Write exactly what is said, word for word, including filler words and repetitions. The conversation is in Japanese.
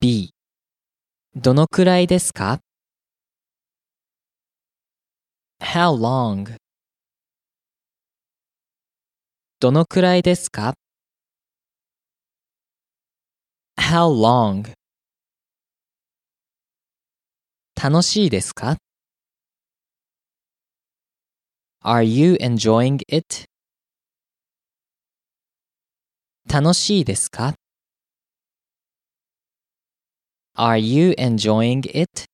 B どのくらいですか？ How long どのくらいですか？ How long 楽しいですか？ Are you enjoying it? 楽しいですか？ Are you enjoying it?